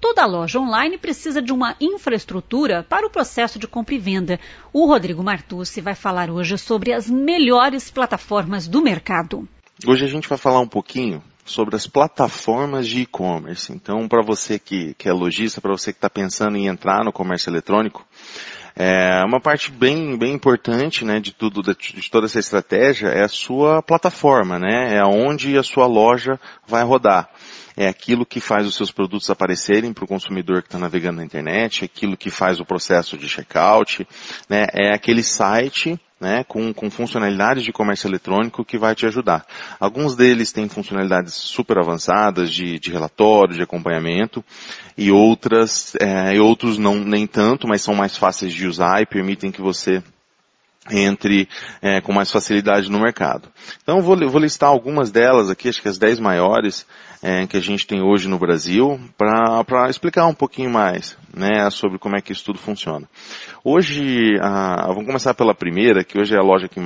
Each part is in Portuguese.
Toda loja online precisa de uma infraestrutura para o processo de compra e venda. O Rodrigo Martucci vai falar hoje sobre as melhores plataformas do mercado. Hoje a gente vai falar um pouquinho sobre as plataformas de e-commerce. Então, para você que é lojista, para você que está pensando em entrar no comércio eletrônico, uma parte bem importante, né, de toda essa estratégia é a sua plataforma, né, é onde a sua loja vai rodar. É aquilo que faz os seus produtos aparecerem para o consumidor que está navegando na internet, é aquilo que faz o processo de checkout, né, é aquele site, né, com funcionalidades de comércio eletrônico que vai te ajudar. Alguns deles têm funcionalidades super avançadas de relatório, de acompanhamento, e outros não, nem tanto, mas são mais fáceis de usar e permitem que você entre com mais facilidade no mercado. Então vou listar algumas delas aqui, acho que as 10 maiores que a gente tem hoje no Brasil, para explicar um pouquinho mais, né, sobre como é que isso tudo funciona. Hoje, vamos começar pela primeira, que hoje é a loja que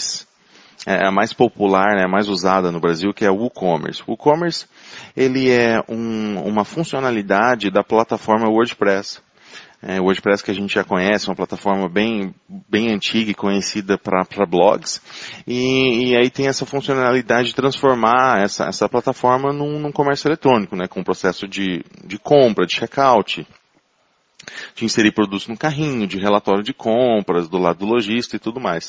a mais popular, né, a mais usada no Brasil, que é o WooCommerce. O WooCommerce, ele é uma funcionalidade da plataforma WordPress. O WordPress que a gente já conhece, uma plataforma bem antiga e conhecida para blogs, e aí tem essa funcionalidade de transformar essa plataforma num comércio eletrônico, né, com o processo de compra, de checkout, de inserir produtos no carrinho, de relatório de compras, do lado do lojista e tudo mais.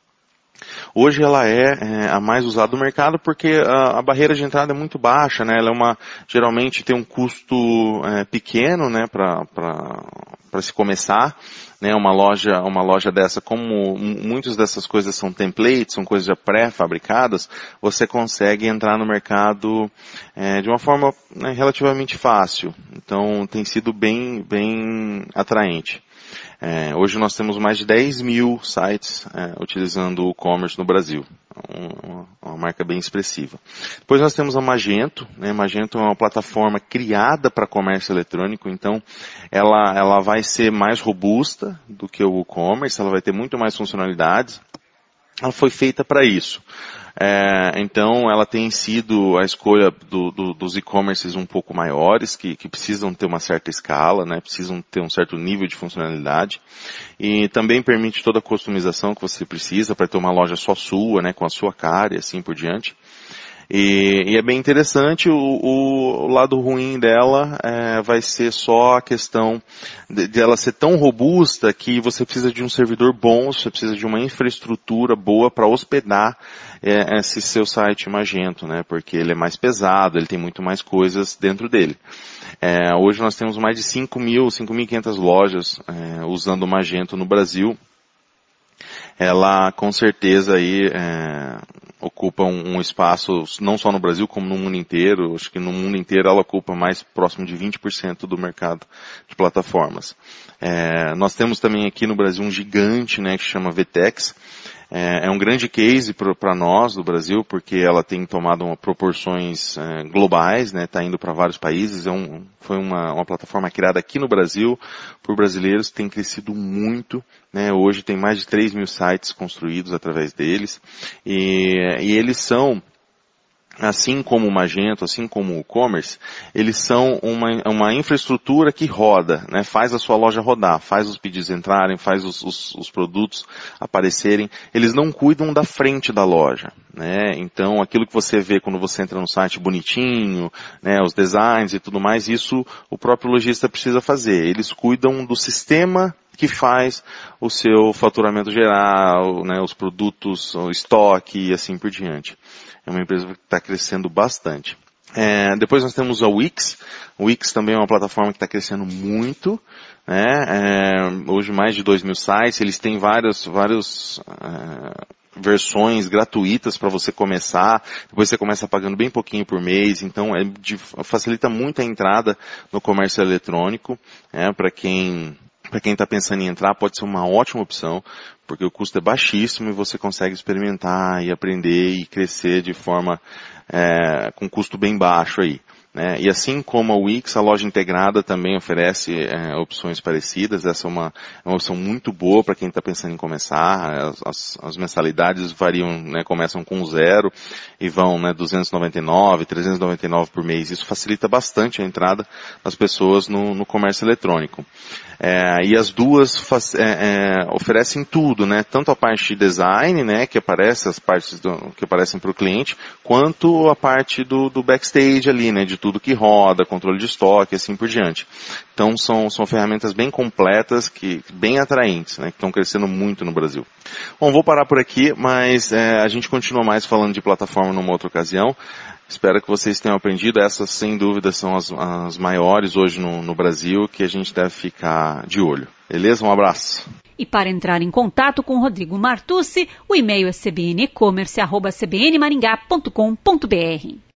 Hoje ela é a mais usada do mercado porque a barreira de entrada é muito baixa, né? Ela geralmente tem um custo pequeno, né, para se começar, né? Uma loja dessa, como muitas dessas coisas são templates, são coisas já pré-fabricadas, você consegue entrar no mercado de uma forma, né, relativamente fácil. Então tem sido bem atraente. Hoje nós temos mais de 10 mil sites utilizando o e-commerce no Brasil. Uma marca bem expressiva. Depois nós temos a Magento. Né? Magento é uma plataforma criada para comércio eletrônico, então ela vai ser mais robusta do que o e-commerce, ela vai ter muito mais funcionalidades. Ela foi feita para isso. Então ela tem sido a escolha dos e-commerces um pouco maiores, que precisam ter uma certa escala, né, precisam ter um certo nível de funcionalidade, e também permite toda a customização que você precisa para ter uma loja só sua, né, com a sua cara e assim por diante. E é bem interessante, o lado ruim dela vai ser só a questão de ela ser tão robusta que você precisa de um servidor bom, você precisa de uma infraestrutura boa para hospedar esse seu site Magento, né? Porque ele é mais pesado, ele tem muito mais coisas dentro dele. Hoje nós temos mais de 5.500 lojas usando o Magento no Brasil. Ela com certeza aí ocupa um espaço não só no Brasil como no mundo inteiro. Acho que no mundo inteiro ela ocupa mais próximo de 20% do mercado de plataformas. Nós temos também aqui no Brasil um gigante, né, que chama VTEX. É um grande case para nós do Brasil, porque ela tem tomado proporções globais, né, está indo para vários países. Foi uma plataforma criada aqui no Brasil por brasileiros, tem crescido muito, né, hoje tem mais de 3 mil sites construídos através deles, e eles são, assim como o Magento, assim como o e-commerce, eles são uma infraestrutura que roda, né? Faz a sua loja rodar, faz os pedidos entrarem, faz os produtos aparecerem. Eles não cuidam da frente da loja, né? Então, aquilo que você vê quando você entra no site bonitinho, né, os designs e tudo mais, isso o próprio lojista precisa fazer. Eles cuidam do sistema que faz o seu faturamento geral, né, os produtos, o estoque e assim por diante. É uma empresa que está crescendo bastante. Depois nós temos a Wix. O Wix também é uma plataforma que está crescendo muito, né? Hoje mais de 2 mil sites. Eles têm várias versões gratuitas para você começar. Depois você começa pagando bem pouquinho por mês. Então facilita muito a entrada no comércio eletrônico. Para quem está pensando em entrar, pode ser uma ótima opção, porque o custo é baixíssimo e você consegue experimentar e aprender e crescer de forma com custo bem baixo aí. né? E assim como a Wix, a loja integrada também oferece opções parecidas. Essa é uma opção muito boa para quem está pensando em começar. As mensalidades variam, né, começam com 0 e vão, né, 299, 399 por mês. Isso facilita bastante a entrada das pessoas no comércio eletrônico. E as duas oferecem tudo, né? Tanto a parte de design, né, que aparece, as partes que aparecem para o cliente, quanto a parte do backstage ali, né, de tudo que roda, controle de estoque, assim por diante. Então são ferramentas bem completas, bem atraentes, né, que estão crescendo muito no Brasil. Bom, vou parar por aqui, mas a gente continua mais falando de plataforma numa outra ocasião. Espero que vocês tenham aprendido. Essas, sem dúvida, são as maiores hoje no Brasil, que a gente deve ficar de olho. Beleza? Um abraço. E para entrar em contato com o Rodrigo Martucci, o e-mail é cbnecommerce@cbnmaringá.com.br.